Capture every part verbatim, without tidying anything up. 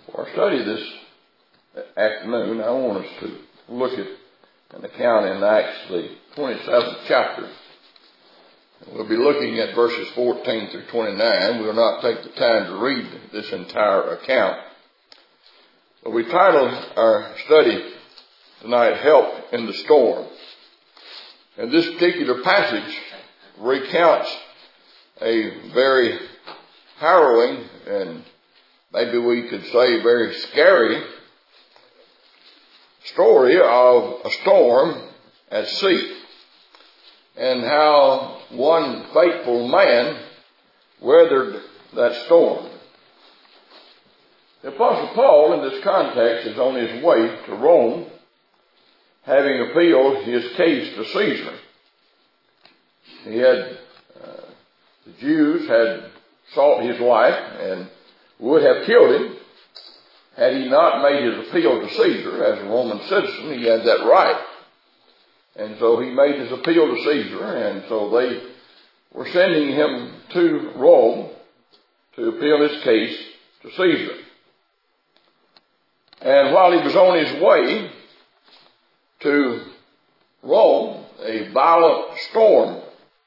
For our study this afternoon, I want us to look at an account in Acts, the twenty-seventh chapter. We'll be looking at verses fourteen through twenty-nine. We'll not take the time to read this entire account. But we titled our study tonight, Help in the Storm. And this particular passage recounts a very harrowing and maybe we could say very scary story of a storm at sea, and how one faithful man weathered that storm. The Apostle Paul, in this context, is on his way to Rome, having appealed his case to Caesar. He had, uh, the Jews had sought his life and would have killed him had he not made his appeal to Caesar. As a Roman citizen, he had that right. And so he made his appeal to Caesar, and so they were sending him to Rome to appeal his case to Caesar. And while he was on his way to Rome, a violent storm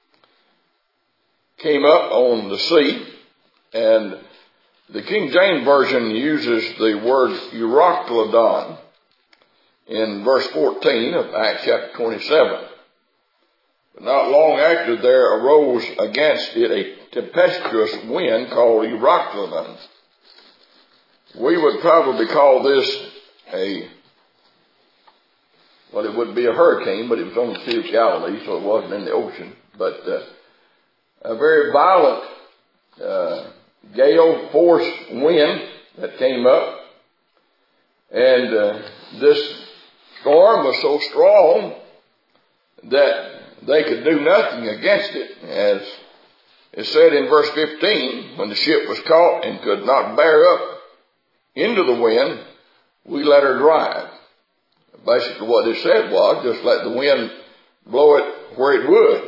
came up on the sea, and the King James Version uses the word Euroclydon in verse fourteen of Acts chapter twenty-seven. But not long after, there arose against it a tempestuous wind called Euroclydon. We would probably call this a, well, it would be a hurricane, but it was on the Sea of Galilee, so it wasn't in the ocean. But uh, a very violent uh gale force wind that came up, and uh, this storm was so strong that they could do nothing against it. As it said in verse fifteen, when the ship was caught and could not bear up into the wind, we let her drive. Basically what it said was, just let the wind blow it where it would.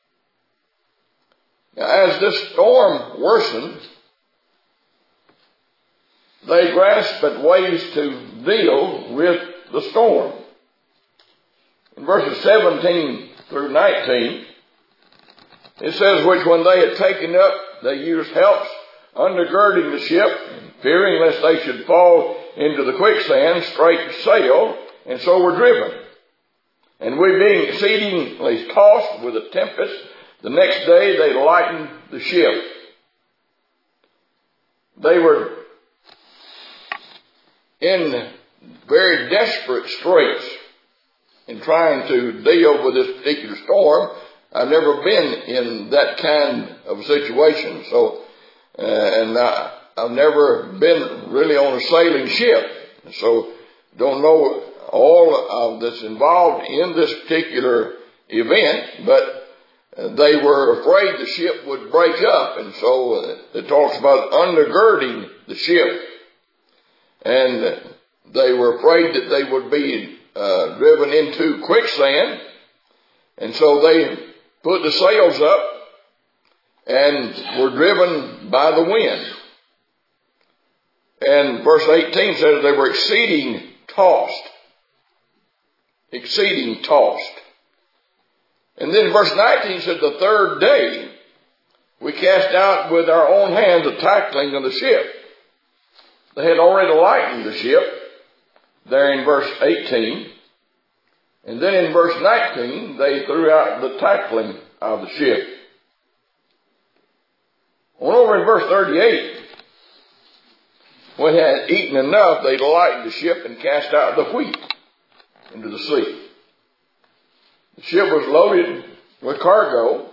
Now, as this storm worsened, they grasped at ways to deal with the storm. In verses seventeen through nineteen, it says, which when they had taken up, they used helps undergirding the ship, fearing lest they should fall into the quicksand, straight sail, and so were driven. And we being exceedingly tossed with a tempest, the next day they lightened the ship. They were in very desperate straits in trying to deal with this particular storm. I've never been in that kind of a situation, so uh, and I, I've never been really on a sailing ship, so don't know all of that's involved in this particular event, but uh, they were afraid the ship would break up, and so uh, it talks about undergirding the ship. And they were afraid that they would be uh, driven into quicksand. And so they put the sails up and were driven by the wind. And verse eighteen says they were exceeding tossed. Exceeding tossed. And then verse nineteen said, the third day we cast out with our own hands the tackling of the ship. They had already lightened the ship there in verse eighteen. And then in verse nineteen, they threw out the tackling of the ship. On over in verse thirty-eight, when they had eaten enough, they lightened the ship and cast out the wheat into the sea. The ship was loaded with cargo.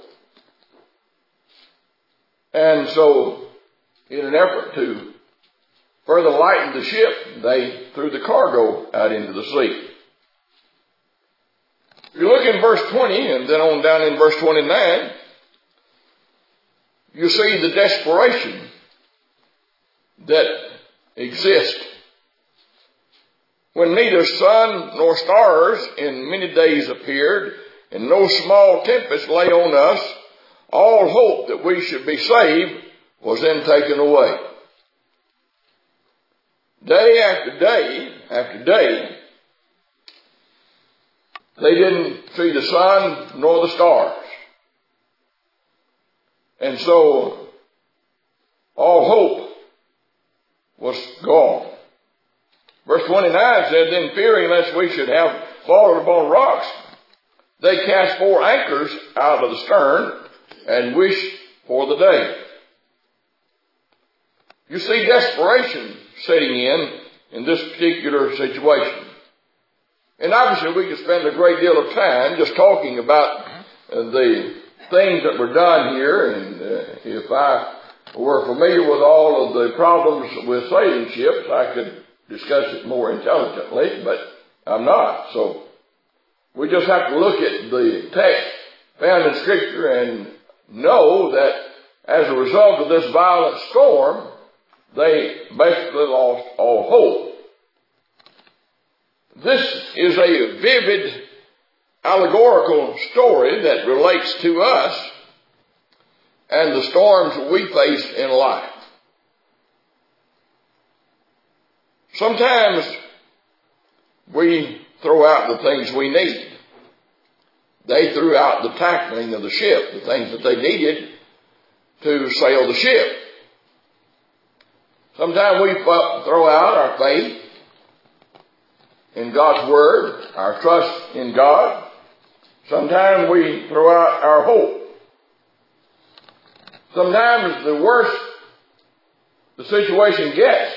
And so, in an effort to further lighten the ship, they threw the cargo out into the sea. If you look in verse twenty and then on down in verse twenty-nine, you see the desperation that exists. When neither sun nor stars in many days appeared, and no small tempest lay on us, all hope that we should be saved was then taken away. day after day after day, they didn't see the sun nor the stars. And so all hope was gone. Verse twenty-nine said, then fearing lest we should have fallen upon rocks, they cast four anchors out of the stern and wished for the day. You see desperation setting in in this particular situation. And obviously we could spend a great deal of time just talking about uh, the things that were done here. And uh, if I were familiar with all of the problems with sailing ships, I could discuss it more intelligently, but I'm not. So we just have to look at the text found in Scripture and know that as a result of this violent storm, they basically lost all hope. This is a vivid allegorical story that relates to us and the storms we face in life. Sometimes we throw out the things we need. They threw out the tackling of the ship, the things that they needed to sail the ship. Sometimes we throw out our faith in God's Word, our trust in God. Sometimes we throw out our hope. Sometimes the worse the situation gets,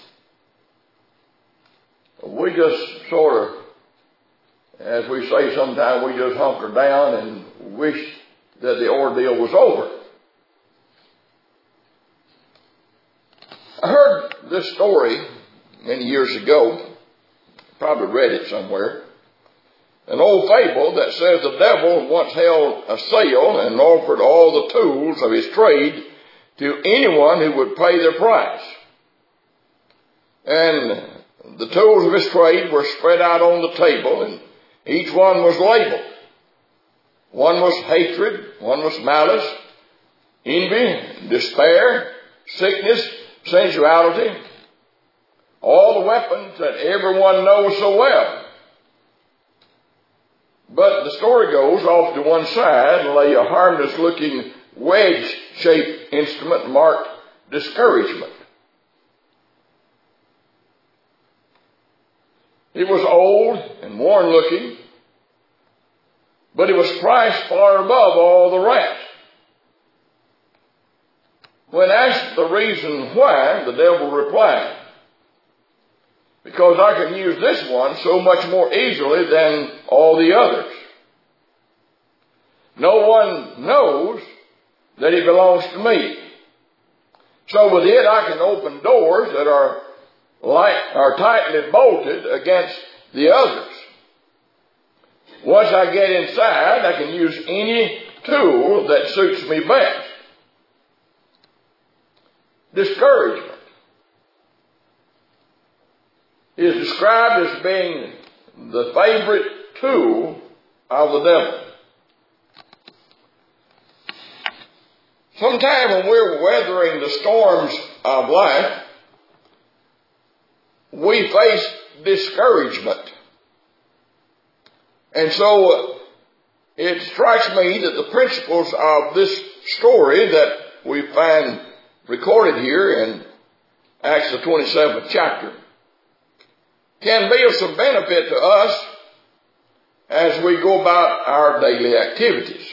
we just sort of, as we say sometimes, we just hunker down and wish that the ordeal was over. I heard this story many years ago, probably read it somewhere, an old fable that says the devil once held a sale and offered all the tools of his trade to anyone who would pay their price. And the tools of his trade were spread out on the table, and each one was labeled. One was hatred, one was malice, envy, despair, sickness, sensuality, all the weapons that everyone knows so well. But the story goes, off to one side lay a harmless-looking wedge-shaped instrument marked discouragement. It was old and worn-looking, but it was priced far above all the rest. When asked the reason why, the devil replied, because I can use this one so much more easily than all the others. No one knows that it belongs to me. So with it, I can open doors that are light, are tightly bolted against the others. Once I get inside, I can use any tool that suits me best. Discouragement is described as being the favorite tool of the devil. Sometime when we're weathering the storms of life, we face discouragement. And so it strikes me that the principles of this story that we find recorded here in Acts the twenty-seventh chapter can be of some benefit to us as we go about our daily activities.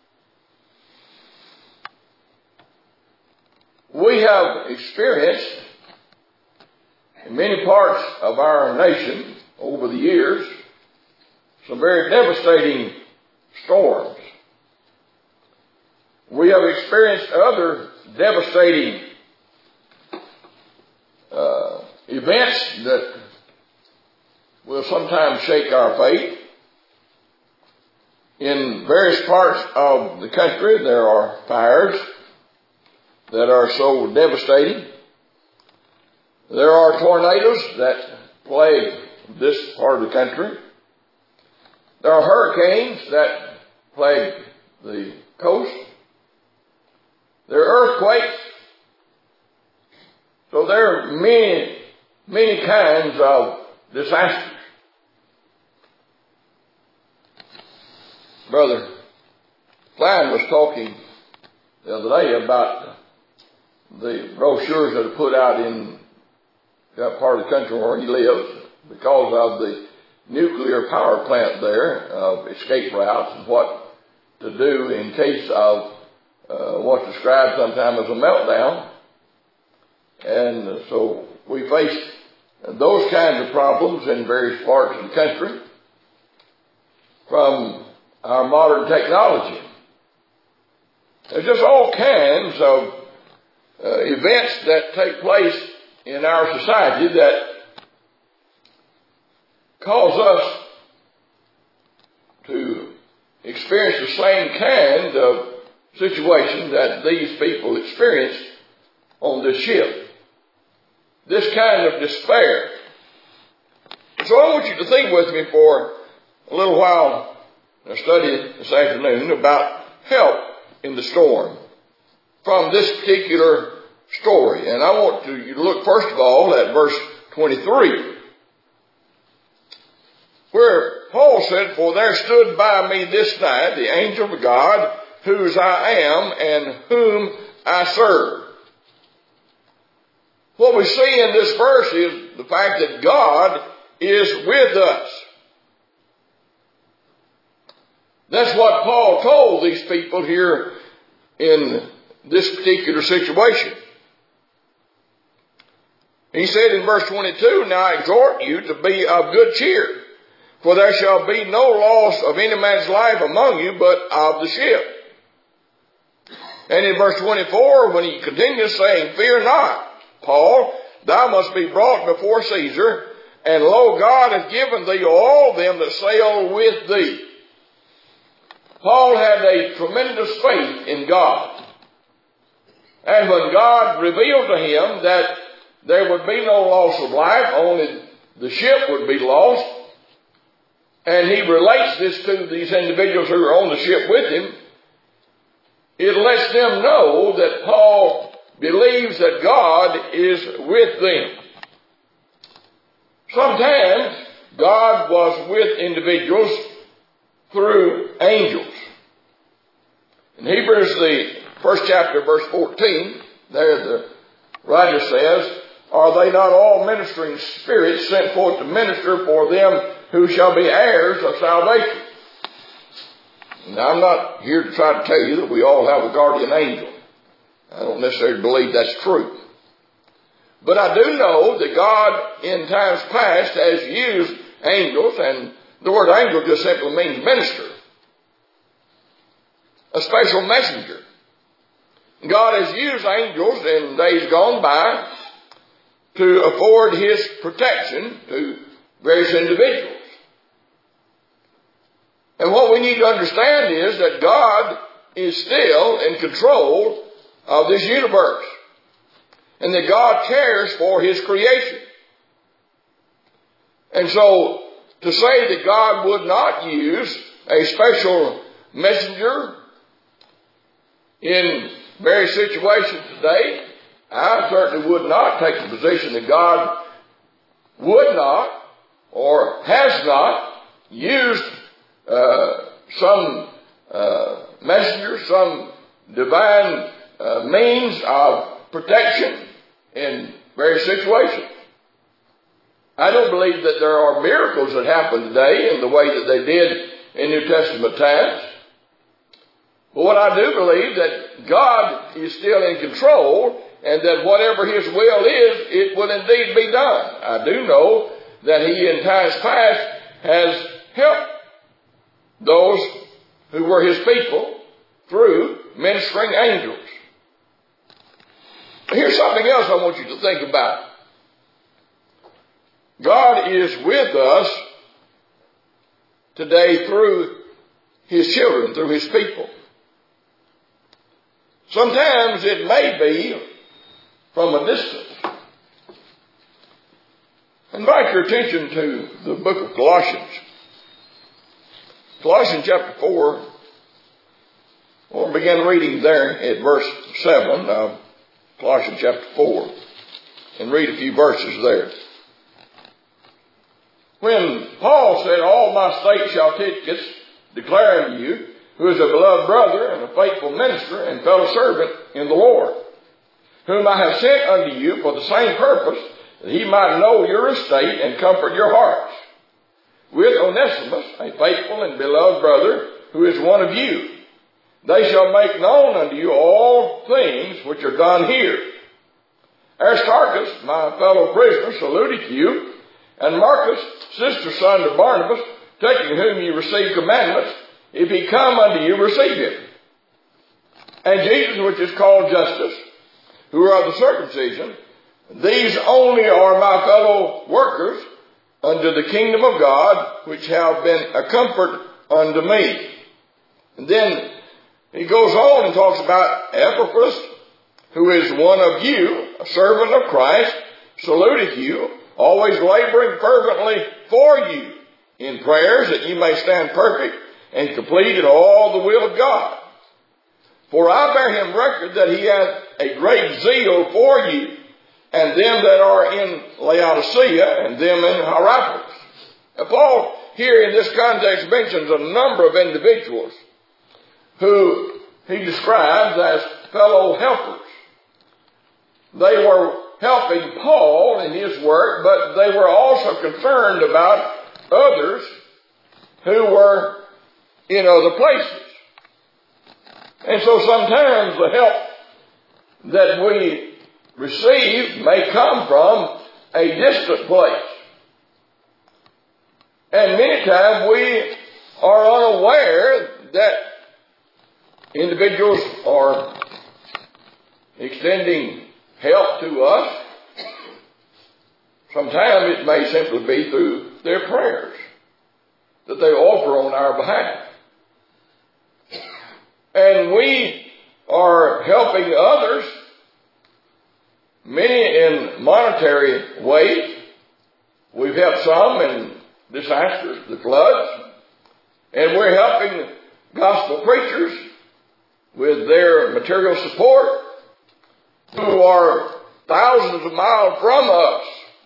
We have experienced in many parts of our nation over the years some very devastating storms. We have experienced other devastating uh, events that will sometimes shake our faith. In various parts of the country, there are fires that are so devastating. There are tornadoes that plague this part of the country. There are hurricanes that plague the coast. There are earthquakes. So there are many many kinds of disasters. Brother Klein was talking the other day about the brochures that are put out in that part of the country where he lives because of the nuclear power plant there, of escape routes and what to do in case of uh, what's described sometimes as a meltdown. And so we face those kinds of problems in various parts of the country from our modern technology. There's just all kinds of uh, events that take place in our society that cause us to experience the same kind of situation that these people experienced on this ship. This kind of despair. So I want you to think with me for a little while, a study this afternoon, about help in the storm from this particular story. And I want to, you to look first of all at verse twenty-three, where Paul said, "For there stood by me this night the angel of God, whose I am and whom I serve." What we see in this verse is the fact that God is with us. That's what Paul told these people here in this particular situation. He said in verse twenty-two, "Now I exhort you to be of good cheer, for there shall be no loss of any man's life among you, but of the ship." And in verse twenty-four, when he continues saying, "Fear not, Paul, thou must be brought before Caesar, and lo, God hath given thee all them that sail with thee." Paul had a tremendous faith in God. And when God revealed to him that there would be no loss of life, only the ship would be lost, and he relates this to these individuals who are on the ship with him, it lets them know that Paul believes that God is with them. Sometimes God was with individuals through angels. In Hebrews, the first chapter, verse fourteen, there the writer says, "Are they not all ministering spirits sent forth to minister for them who shall be heirs of salvation?" Now, I'm not here to try to tell you that we all have a guardian angel. I don't necessarily believe that's true. But I do know that God in times past has used angels, and the word angel just simply means minister. A special messenger. God has used angels in days gone by to afford His protection to various individuals. And what we need to understand is that God is still in control of this universe, and that God cares for His creation. And so, to say that God would not use a special messenger in various situations today, I certainly would not take the position that God would not or has not used uh, some uh, messenger, some divine uh, means of protection in various situations. I don't believe that there are miracles that happen today in the way that they did in New Testament times. But what I do believe that God is still in control, and that whatever His will is, it will indeed be done. I do know that He in times past has helped those who were His people through ministering angels. Here's something else I want you to think about. God is with us today through His children, through His people. Sometimes it may be from a distance. Invite your attention to the book of Colossians. Colossians chapter four. We'll begin reading there at verse seven of Colossians chapter four and read a few verses there. when Paul said, all my state shall teach us, declare unto you, who is a beloved brother and a faithful minister and fellow servant in the Lord, whom I have sent unto you for the same purpose, that he might know your estate and comfort your hearts, with Onesimus, a faithful and beloved brother, who is one of you. They shall make known unto you all things which are done here. Aristarchus, my fellow prisoner, saluteth you, and Marcus, sister son to Barnabas, taking whom ye receive commandments, if he come unto you, receive him. And Jesus, which is called Justus, who are of the circumcision, these only are my fellow workers unto the kingdom of God, which have been a comfort unto me. And then he goes on and talks about Epaphras, who is one of you, a servant of Christ, saluteth you, always laboring fervently for you in prayers, that ye may stand perfect and complete in all the will of God. For I bear him record that he hath a great zeal for you, and them that are in Laodicea, and them in Hierapolis. Now, Paul here in this context mentions a number of individuals who he describes as fellow helpers. They were helping Paul in his work, but they were also concerned about others who were in other places. And so sometimes the help that we receive may come from a distant place. And many times we are unaware that individuals are extending help to us. Sometimes it may simply be through their prayers that they offer on our behalf. And we are helping others, many in monetary ways. We've helped some in disasters, the floods, and we're helping gospel preachers with their material support who are thousands of miles from us.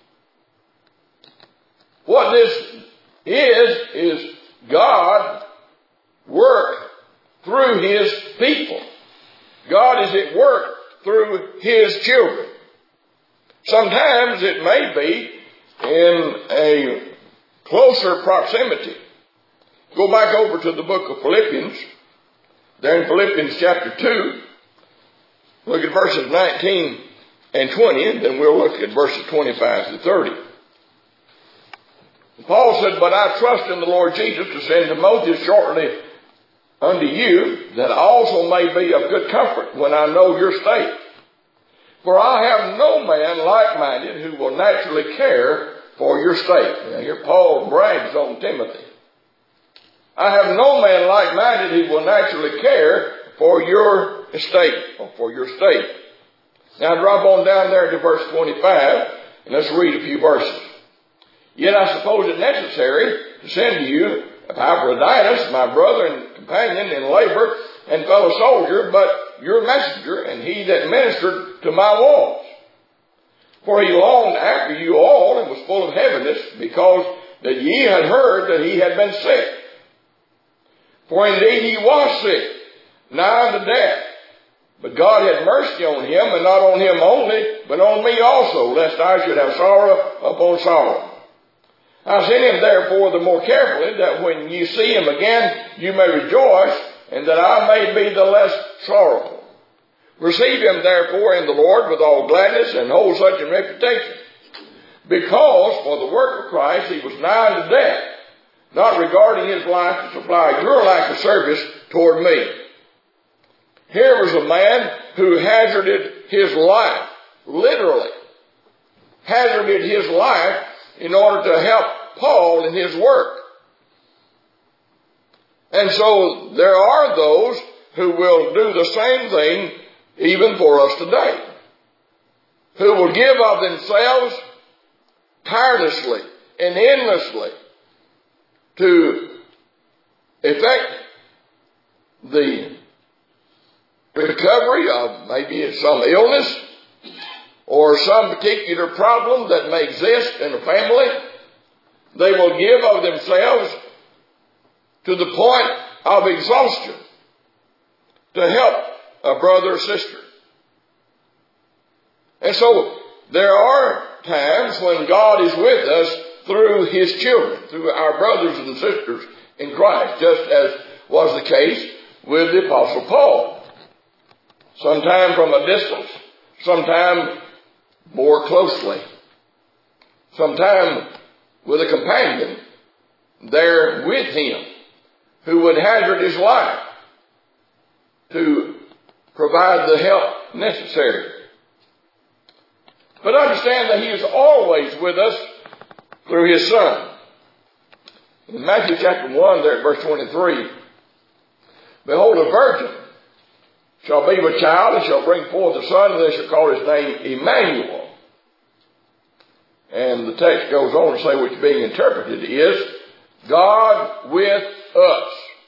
What this is, is God work through his people. God is at work through his children. Sometimes it may be in a closer proximity. Go back over to the book of Philippians. There in Philippians chapter two, look at verses nineteen and twenty, and then we'll look at verses twenty-five to thirty. Paul said, but I trust in the Lord Jesus to send Timotheus shortly unto you, that I also may be of good comfort when I know your state. For I have no man like-minded who will naturally care for your state. Now here Paul brags on Timothy. I have no man like-minded who will naturally care for your estate, or for your state. Now drop on down there to verse twenty-five, and let's read a few verses. Yet I suppose it necessary to send to you Epaphroditus, my brother and companion in labor and fellow soldier, but your messenger, and he that ministered to my walls. For he longed after you all, and was full of heaviness, because that ye had heard that he had been sick. For indeed he was sick, nigh unto death. But God had mercy on him, and not on him only, but on me also, lest I should have sorrow upon sorrow. I sent him therefore the more carefully, that when you see him again, you may rejoice, and that I may be the less sorrowful. Receive him therefore in the Lord with all gladness, and hold such in reputation. Because for the work of Christ he was nigh unto death, not regarding his life to supply your lack of service toward me. Here was a man who hazarded his life, literally hazarded his life in order to help Paul in his work. And so there are those who will do the same thing even for us today, who will give of themselves tirelessly and endlessly to effect the recovery of maybe some illness or some particular problem that may exist in a family, They will give of themselves to the point of exhaustion to help a brother or sister. And so there are times when God is with us through His children, through our brothers and sisters in Christ, just as was the case with the Apostle Paul. Sometime from a distance, sometime more closely, sometime with a companion there with him who would hazard his life to provide the help necessary. But understand that He is always with us through His Son. In Matthew chapter one, there at verse twenty-three, behold, a virgin shall be with child, and shall bring forth a son, and they shall call his name Emmanuel. And the text goes on to say, which being interpreted is, God with us.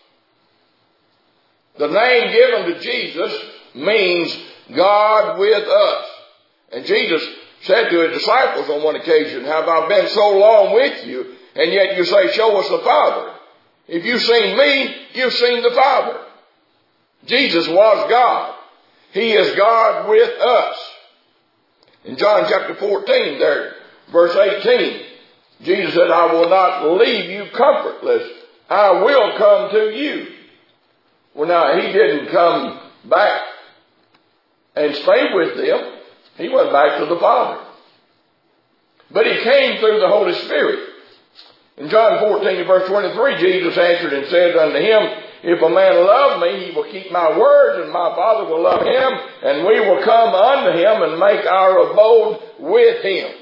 The name given to Jesus means God with us. And Jesus said to His disciples on one occasion, have I been so long with you, and yet you say, show us the Father? If you've seen me, you've seen the Father. Jesus was God. He is God with us. In John chapter fourteen, there, verse eighteen, Jesus said, I will not leave you comfortless. I will come to you. Well, now, He didn't come back and stay with them. He went back to the Father. But He came through the Holy Spirit. In John fourteen, verse twenty-three, Jesus answered and said unto him, if a man love me, he will keep my words, and my Father will love him, and we will come unto him and make our abode with him.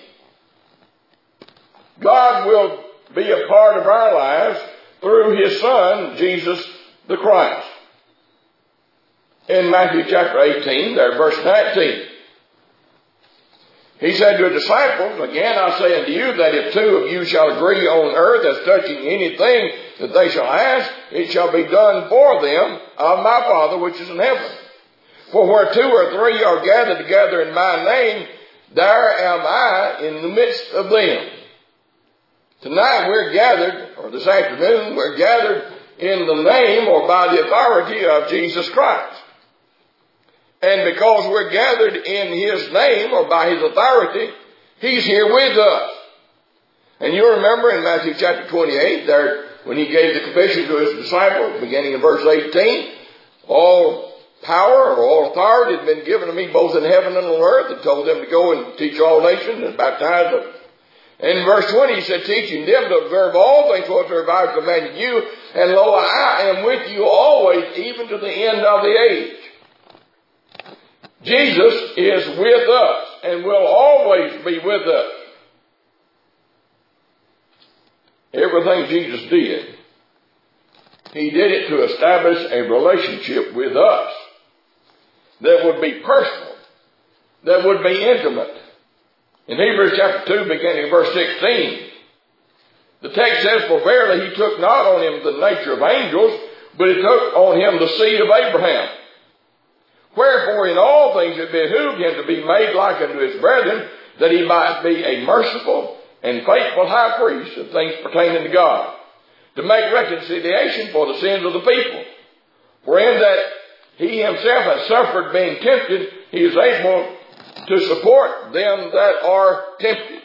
God will be a part of our lives through His Son, Jesus the Christ. In Matthew chapter eighteen, there, verse nineteen, He said to His disciples, again I say unto you, that if two of you shall agree on earth as touching anything that they shall ask, it shall be done for them of my Father which is in heaven. For where two or three are gathered together in my name, there am I in the midst of them. Tonight we're gathered, or this afternoon, we're gathered in the name or by the authority of Jesus Christ. And because we're gathered in His name or by His authority, He's here with us. And you remember in Matthew chapter twenty-eight, there, when He gave the commission to His disciples, beginning in verse eighteen, all power or all authority had been given to me both in heaven and on earth, and told them to go and teach all nations and baptize them. And in verse twenty, He said, teaching them to observe all things whatsoever I have commanded you, and lo, I am with you always, even to the end of the age. Jesus is with us and will always be with us. Everything Jesus did, He did it to establish a relationship with us that would be personal, that would be intimate. In Hebrews chapter two, beginning in verse sixteen, the text says, for verily He took not on Him the nature of angels, but He took on Him the seed of Abraham. Wherefore in all things it behooved Him to be made like unto His brethren, that He might be a merciful and faithful high priest of things pertaining to God, to make reconciliation for the sins of the people. For in that He Himself has suffered being tempted, He is able to support them that are tempted.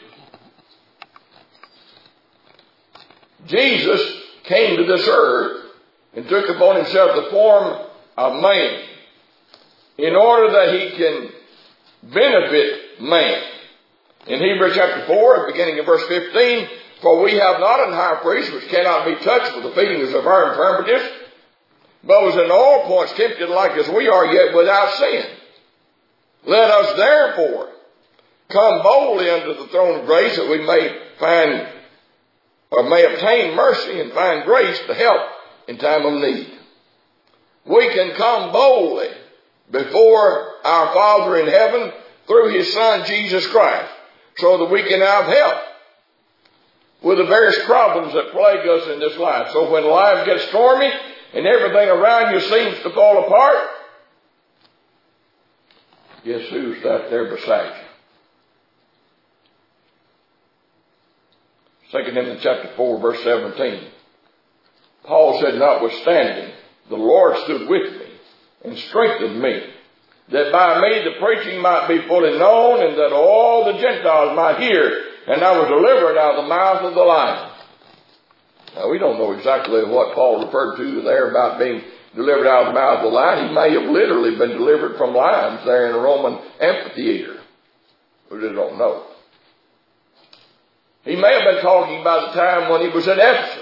Jesus came to this earth and took upon Himself the form of man in order that He can benefit man. In Hebrews chapter four, beginning in verse fifteen, for we have not an high priest which cannot be touched with the feelings of our infirmities, but was in all points tempted like as we are, yet without sin. Let us therefore come boldly unto the throne of grace, that we may find, or may obtain mercy and find grace to help in time of need. We can come boldly before our Father in heaven through His Son Jesus Christ, so that we can have help with the various problems that plague us in this life. So when life gets stormy and everything around you seems to fall apart, guess who's that there beside you? Second Timothy chapter four, verse seventeen. Paul said, notwithstanding, the Lord stood with me and strengthened me, that by me the preaching might be fully known, and that all the Gentiles might hear, and I was delivered out of the mouth of the lion. Now, we don't know exactly what Paul referred to there about being delivered out of the mouth of the lion. He may have literally been delivered from lions there in the Roman amphitheater. We just don't know. He may have been talking about the time when he was at Ephesus.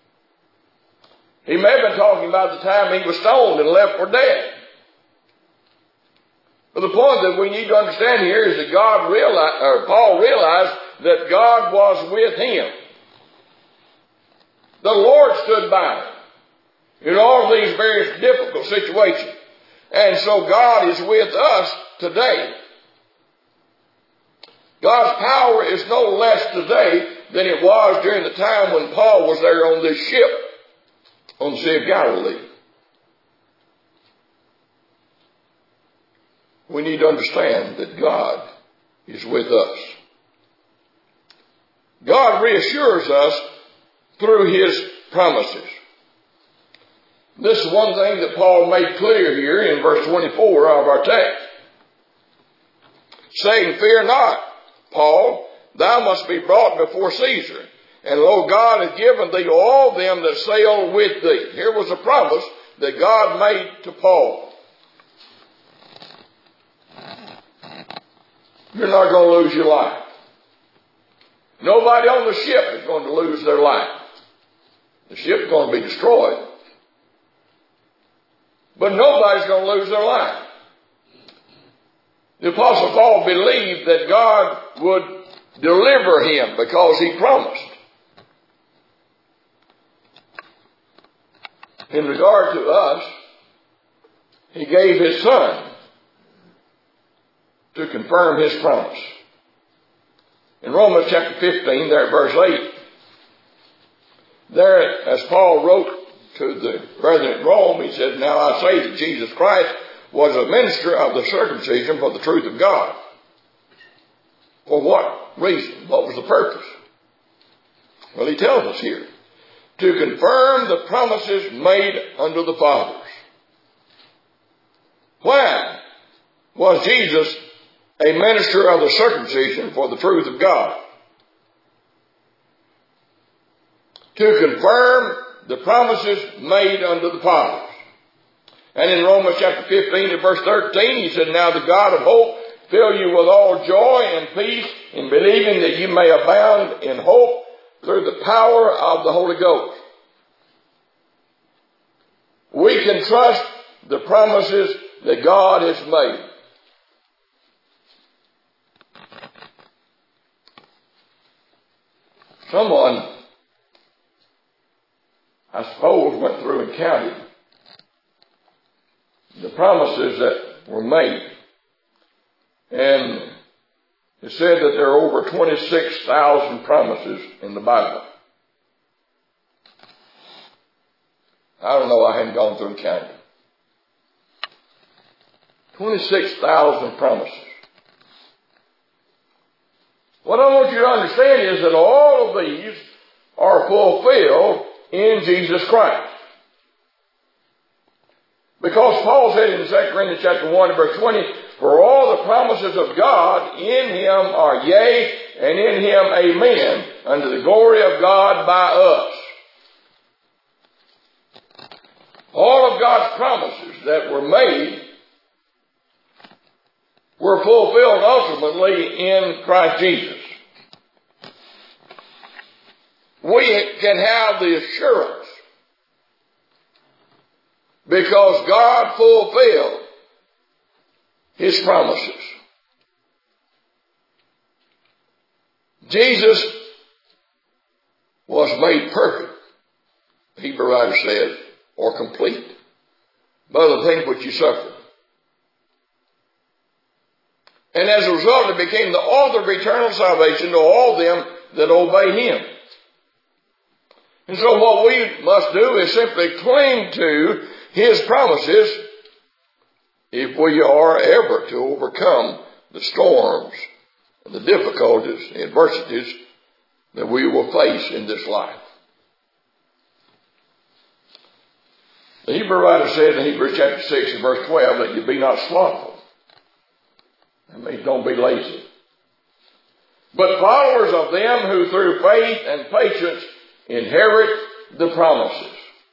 He may have been talking about the time he was stoned and left for dead. But the point that we need to understand here is that God realized, or Paul realized that God was with him. The Lord stood by him in all of these various difficult situations. And so God is with us today. God's power is no less today than it was during the time when Paul was there on this ship on the Sea of Galilee. We need to understand that God is with us. God reassures us through His promises. This is one thing that Paul made clear here in verse twenty-four of our text. Saying, fear not, Paul, thou must be brought before Caesar. And lo, God hath given thee all them that sail with thee. Here was a promise that God made to Paul. You're not going to lose your life. Nobody on the ship is going to lose their life. The ship's going to be destroyed. But nobody's going to lose their life. The Apostle Paul believed that God would deliver him because he promised. In regard to us, he gave his Son to confirm his promise. In Romans chapter fifteen, there at verse eight, there, as Paul wrote to the brethren at Rome, he said, now I say that Jesus Christ was a minister of the circumcision for the truth of God. For what reason? What was the purpose? Well, he tells us here. To confirm the promises made unto the fathers. Why was Jesus a minister of the circumcision for the truth of God? To confirm the promises made unto the fathers. And in Romans chapter fifteen and verse thirteen, he said, now the God of hope fill you with all joy and peace in believing that you may abound in hope through the power of the Holy Ghost. We can trust the promises that God has made. Someone, I suppose, went through and counted the promises that were made. And it said that there are over twenty-six thousand promises in the Bible. I don't know, I hadn't gone through and counted. twenty-six thousand promises. What I want you to understand is that all of these are fulfilled in Jesus Christ. Because Paul said in Second Corinthians chapter one verse twenty, for all the promises of God in him are yea, and in him amen, unto the glory of God by us. All of God's promises that were made were fulfilled ultimately in Christ Jesus. We can have the assurance because God fulfilled His promises. Jesus was made perfect, the Hebrew writer says, or complete, by the things which He suffered. And as a result, it became the author of eternal salvation to all them that obey Him. And so what we must do is simply cling to His promises if we are ever to overcome the storms, the difficulties, the adversities that we will face in this life. The Hebrew writer said in Hebrews chapter six and verse twelve that you be not slothful. That means don't be lazy. But followers of them who through faith and patience inherit the promises.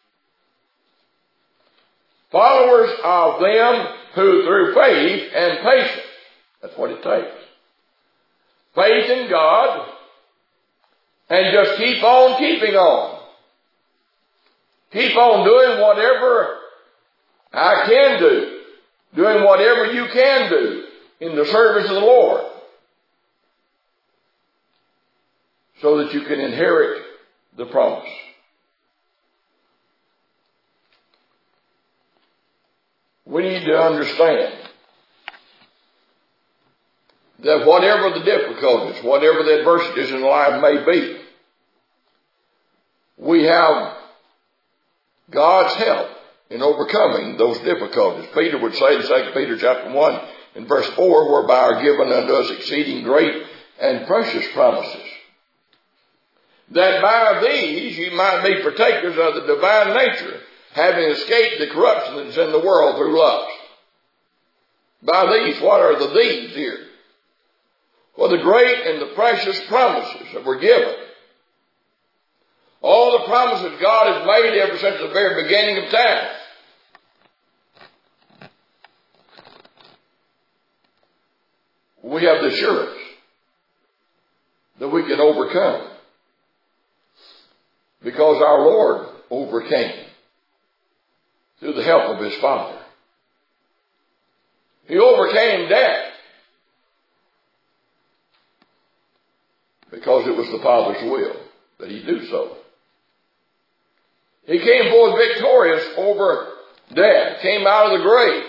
Followers of them who through faith and patience. That's what it takes. Faith in God and just keep on keeping on. Keep on doing whatever I can do. Doing whatever you can do in the service of the Lord. So that you can inherit the promise. We need to understand that whatever the difficulties, whatever the adversities in life may be, we have God's help in overcoming those difficulties. Peter would say in Second Peter chapter one and verse four, whereby are given unto us exceeding great and precious promises, that by these ye might be partakers of the divine nature, having escaped the corruption that is in the world through lust. By these, what are the these here? Well, the great and the precious promises that were given. All the promises God has made ever since the very beginning of time. We have the assurance that we can overcome because our Lord overcame through the help of His Father. He overcame death because it was the Father's will that He do so. He came forth victorious over death, came out of the grave.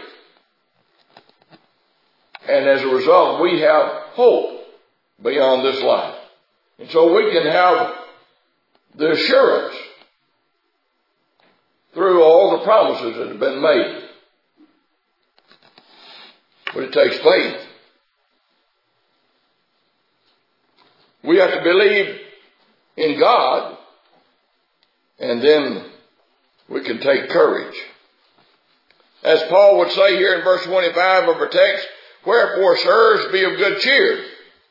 And as a result, we have hope beyond this life. And so we can have the assurance through all the promises that have been made. But it takes faith. We have to believe in God, and then we can take courage. As Paul would say here in verse twenty-five of our text, wherefore, sirs, be of good cheer.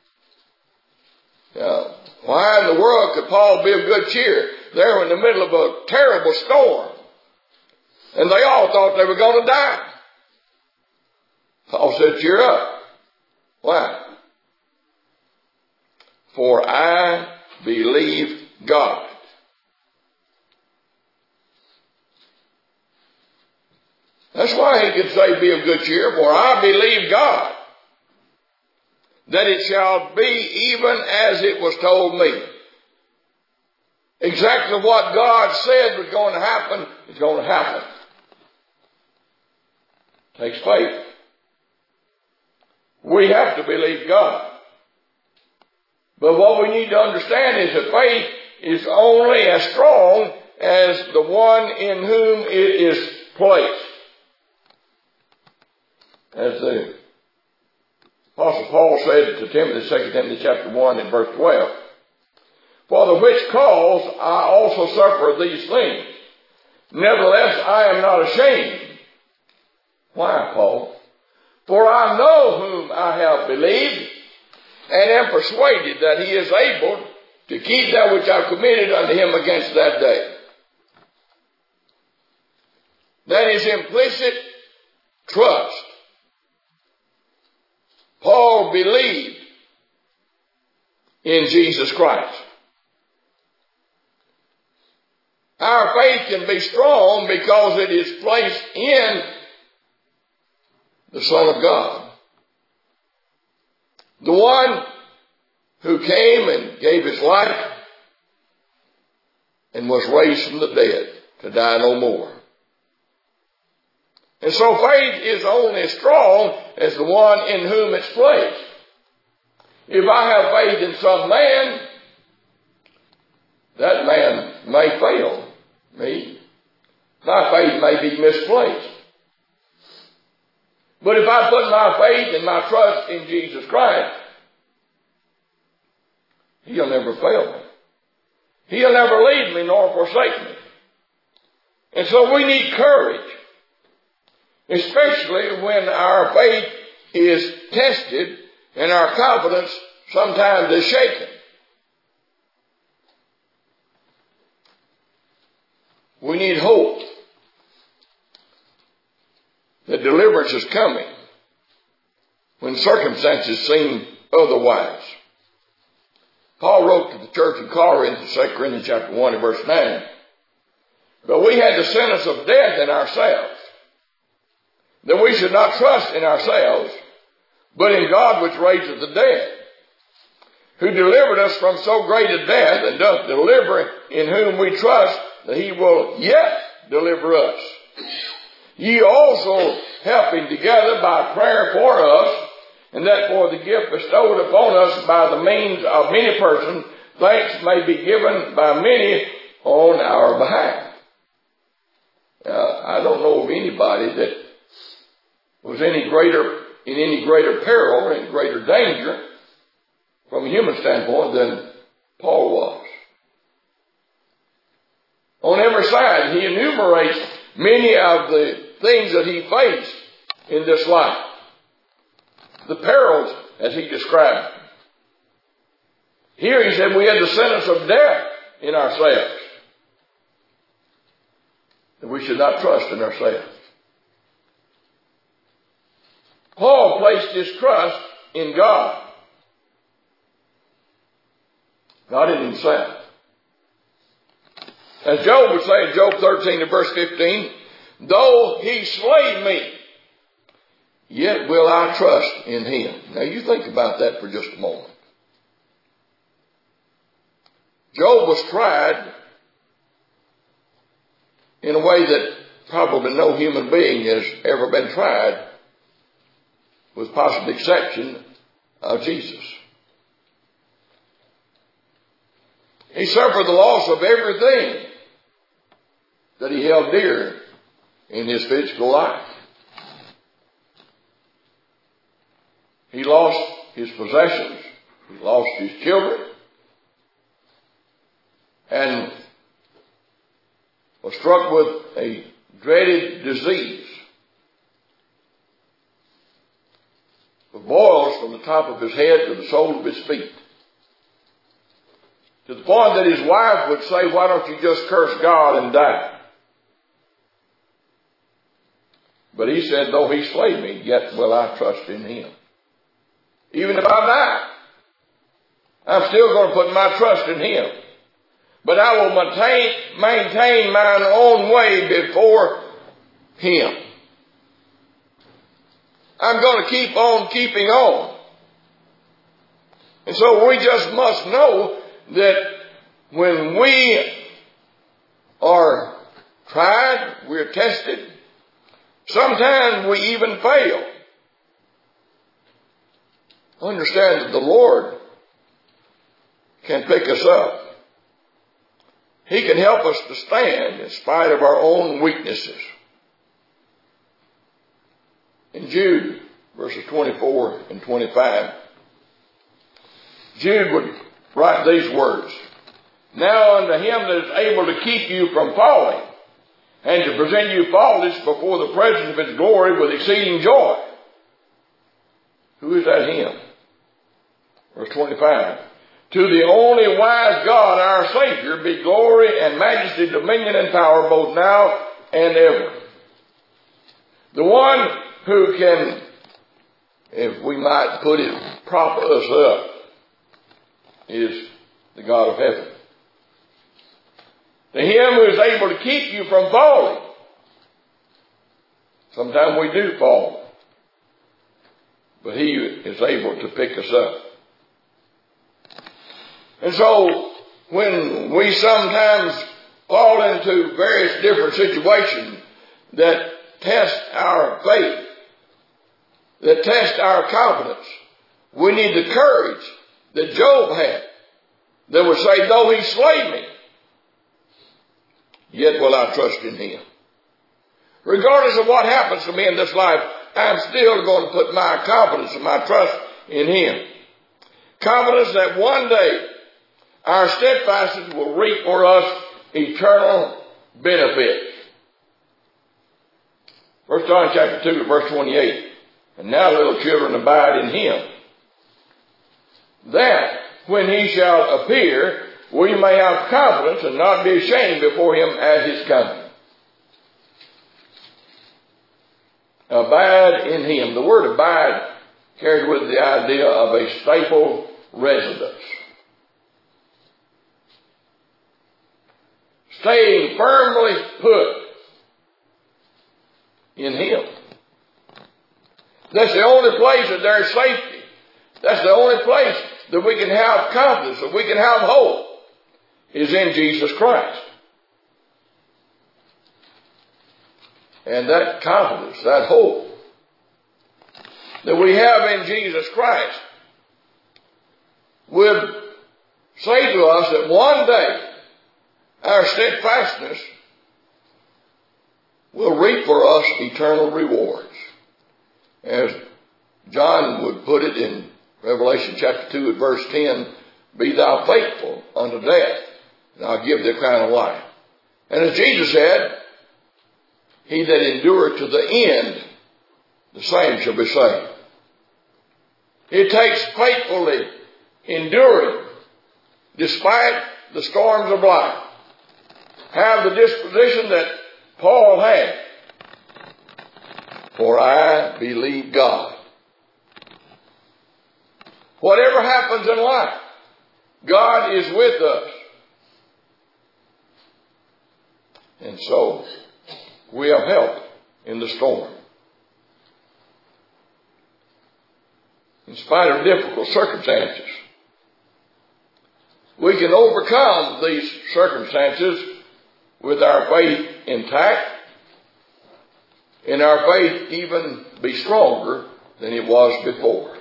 Now, why in the world could Paul be of good cheer? They're in the middle of a terrible storm. And they all thought they were going to die. Paul said, cheer up. Why? For I believe God. That's why he could say, be of good cheer, for I believe God, that it shall be even as it was told me. Exactly what God said was going to happen is going to happen. It takes faith. We have to believe God. But what we need to understand is that faith is only as strong as the one in whom it is placed. As the Apostle Paul said to Timothy, Second Timothy chapter one and verse twelve, for the which cause I also suffer these things. Nevertheless, I am not ashamed. Why, Paul? For I know whom I have believed, and am persuaded that he is able to keep that which I have committed unto him against that day. That is implicit trust. Paul believed in Jesus Christ. Our faith can be strong because it is placed in the Son of God. The one who came and gave his life and was raised from the dead to die no more. And so faith is only as strong as the one in whom it's placed. If I have faith in some man, that man may fail me. My faith may be misplaced. But if I put my faith and my trust in Jesus Christ, He'll never fail me. He'll never leave me nor forsake me. And so we need courage, especially when our faith is tested and our confidence sometimes is shaken. We need hope that deliverance is coming when circumstances seem otherwise. Paul wrote to the church in Corinth in Second Corinthians chapter one and verse nine, but we had the sentence of death in ourselves, that we should not trust in ourselves, but in God which raiseth the dead, who delivered us from so great a death, and doth deliver, in whom we trust that he will yet deliver us. Ye also helping together by prayer for us, and that for the gift bestowed upon us by the means of many persons, thanks may be given by many on our behalf. Uh, I don't know of anybody that was any greater, in any greater peril, or any greater danger from a human standpoint than Paul was. On every side, he enumerates many of the things that he faced in this life. The perils, as he described them. Here he said we had the sentence of death in ourselves, that we should not trust in ourselves. Paul placed his trust in God, not in himself. As Job would say in Job thirteen and verse fifteen, though he slay me, yet will I trust in him. Now you think about that for just a moment. Job was tried in a way that probably no human being has ever been tried, with possible exception of Jesus. He suffered the loss of everything that he held dear in his physical life. He lost his possessions. He lost his children. And was struck with a dreaded disease, with boils from the top of his head to the sole of his feet. To the point that his wife would say, why don't you just curse God and die? But he said, though he slay me, yet will I trust in him. Even if I die, I'm still going to put my trust in him. But I will maintain, maintain mine own way before him. I'm going to keep on keeping on. And so we just must know that when we are tried, we're tested, sometimes we even fail. Understand that the Lord can pick us up. He can help us to stand in spite of our own weaknesses. In Jude, verses twenty-four and twenty-five, Jude would write these words, now unto him that is able to keep you from falling, and to present you faultless before the presence of his glory with exceeding joy. Who is that him? Verse twenty-five. To the only wise God, our Savior, be glory and majesty, dominion and power, both now and ever. The one who can, if we might put it, prop us up, is the God of heaven. To him who is able to keep you from falling. Sometimes we do fall, but he is able to pick us up. And so, when we sometimes fall into various different situations that test our faith, that test our confidence, we need the courage that Job had, that would say, though he slay me, yet will I trust in him. Regardless of what happens to me in this life, I'm still going to put my confidence and my trust in him. Confidence that one day our steadfastness will reap for us eternal benefit. First John chapter two, verse twenty-eight. And now, little children, abide in him, that when he shall appear, we may have confidence and not be ashamed before him at his coming. Abide in him. The word abide carried with the idea of a staple residence. Staying firmly put in him. That's the only place that there's safety. That's the only place that we can have confidence, that we can have hope, is in Jesus Christ. And that confidence, that hope that we have in Jesus Christ would say to us that one day our steadfastness will reap for us eternal rewards. As John would put it in Revelation chapter two at verse ten, be thou faithful unto death, and I'll give thee a crown of life. And as Jesus said, he that endureth to the end, the same shall be saved. It takes faithfully enduring despite the storms of life. Have the disposition that Paul had. For I believe God. Whatever happens in life, God is with us. And so, we have help in the storm. In spite of difficult circumstances, we can overcome these circumstances with our faith intact, and our faith even be stronger than it was before.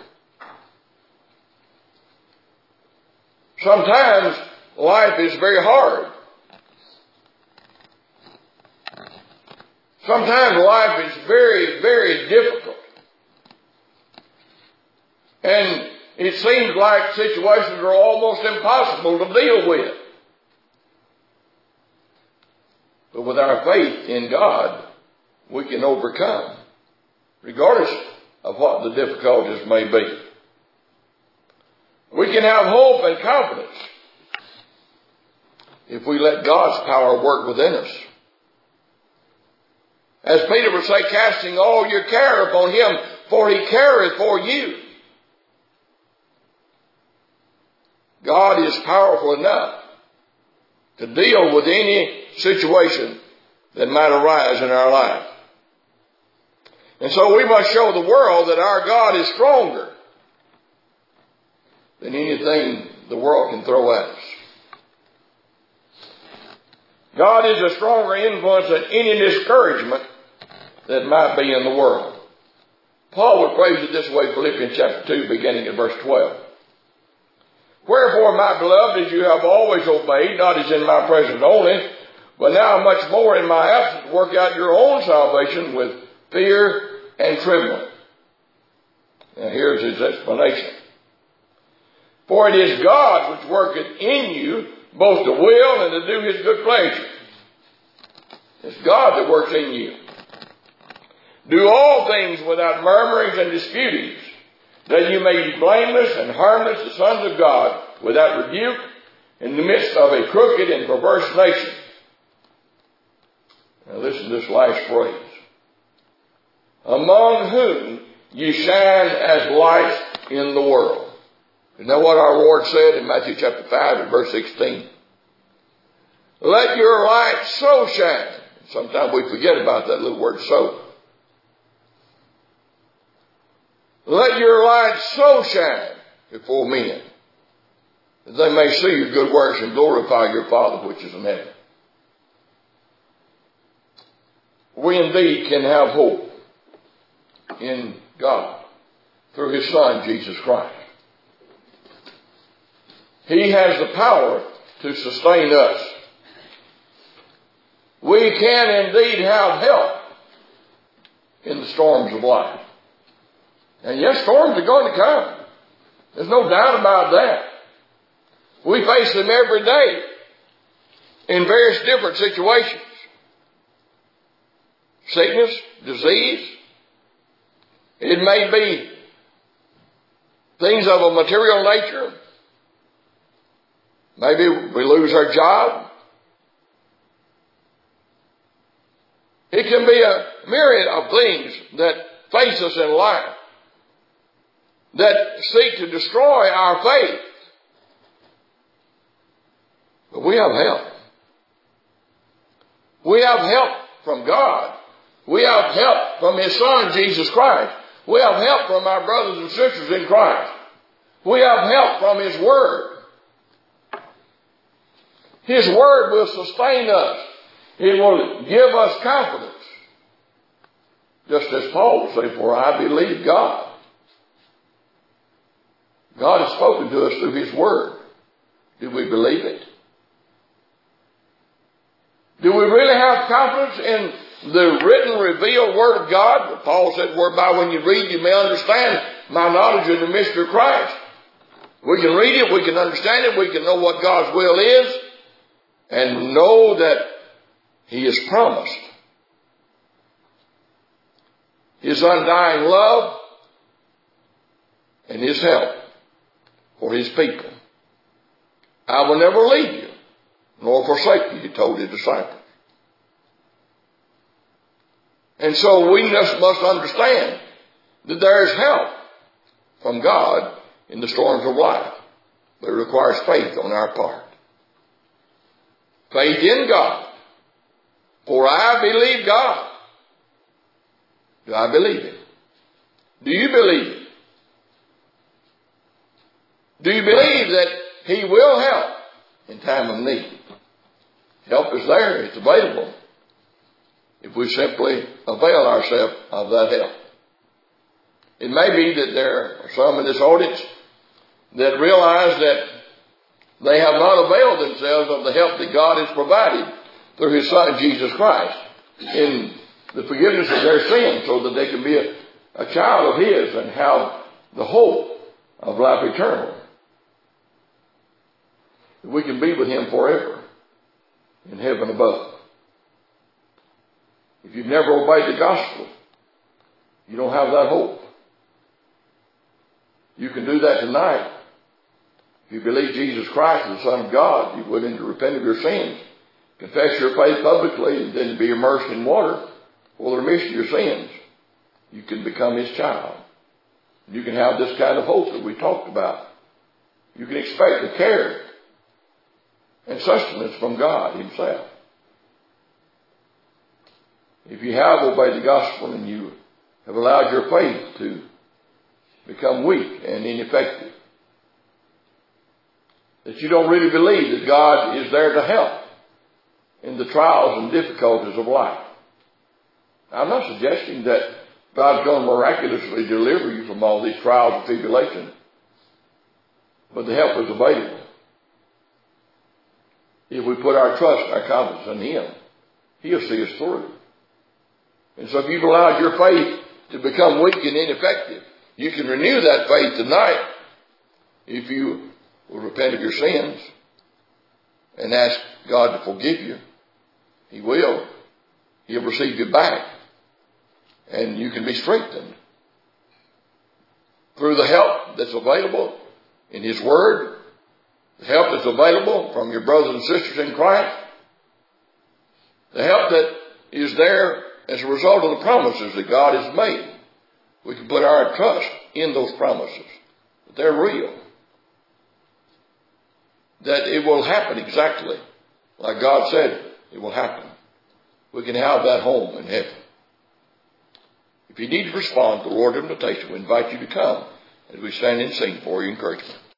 Sometimes life is very hard. Sometimes life is very, very difficult. And it seems like situations are almost impossible to deal with. But with our faith in God, we can overcome, regardless of what the difficulties may be. We can have hope and confidence if we let God's power work within us. As Peter would say, casting all your care upon him, for he careth for you. God is powerful enough to deal with any situation that might arise in our life. And so we must show the world that our God is stronger than anything the world can throw at us. God is a stronger influence than any discouragement that might be in the world. Paul would phrase it this way, Philippians chapter two, beginning at verse twelve. Wherefore, my beloved, as you have always obeyed, not as in my presence only, but now much more in my absence, work out your own salvation with fear and trembling. Now here's his explanation. For it is God which worketh in you both to will and to do his good pleasure. It's God that works in you. Do all things without murmurings and disputings, that you may be blameless and harmless, the sons of God, without rebuke, in the midst of a crooked and perverse nation. Now listen to this last phrase. Among whom ye shine as lights in the world. You know what our Lord said in Matthew chapter five and verse sixteen? Let your light so shine. Sometimes we forget about that little word so. Let your light so shine before men, that they may see your good works and glorify your Father which is in heaven. We indeed can have hope in God through his Son, Jesus Christ. He has the power to sustain us. We can indeed have help in the storms of life. And yes, storms are going to come. There's no doubt about that. We face them every day in various different situations. Sickness, disease. It may be things of a material nature. Maybe we lose our job. It can be a myriad of things that face us in life that seek to destroy our faith. But we have help. We have help from God. We have help from His Son, Jesus Christ. We have help from our brothers and sisters in Christ. We have help from His Word. His Word will sustain us. It will give us confidence. Just as Paul would say, for I believe God. God has spoken to us through His Word. Do we believe it? Do we really have confidence in the written, revealed Word of God? Paul said, whereby when you read, you may understand my knowledge of the mystery of Christ. We can read it, we can understand it, we can know what God's will is, and know that He has promised His undying love and His help for His people. I will never leave you, nor forsake you, He told His disciples. And so we just must understand that there is help from God in the storms of life. But it requires faith on our part. Faith in God. For I believe God. Do I believe Him? Do you believe Him? Do you believe that He will help in time of need? Help is there. It's available. If we simply avail ourselves of that help. It may be that there are some in this audience that realize that they have not availed themselves of the help that God has provided through His Son, Jesus Christ, in the forgiveness of their sins so that they can be a, a child of His and have the hope of life eternal. We can be with Him forever in heaven above. If you've never obeyed the gospel, you don't have that hope. You can do that tonight. If you believe Jesus Christ is the Son of God, you're willing to repent of your sins, confess your faith publicly, and then be immersed in water for the remission of your sins, you can become His child. You can have this kind of hope that we talked about. You can expect the care and sustenance from God Himself. If you have obeyed the gospel and you have allowed your faith to become weak and ineffective, that you don't really believe that God is there to help in the trials and difficulties of life. I'm not suggesting that God's going to miraculously deliver you from all these trials and tribulations, but the help is available. If we put our trust, our confidence in Him, He'll see us through. And so if you've allowed your faith to become weak and ineffective, you can renew that faith tonight if you will repent of your sins and ask God to forgive you. He will. He'll receive you back. And you can be strengthened through the help that's available in His Word, the help that's available from your brothers and sisters in Christ, the help that is there as a result of the promises that God has made. We can put our trust in those promises. That they're real. That it will happen exactly like God said it will happen. We can have that home in heaven. If you need to respond to the Lord's invitation, we invite you to come as we stand and sing for your encouragement.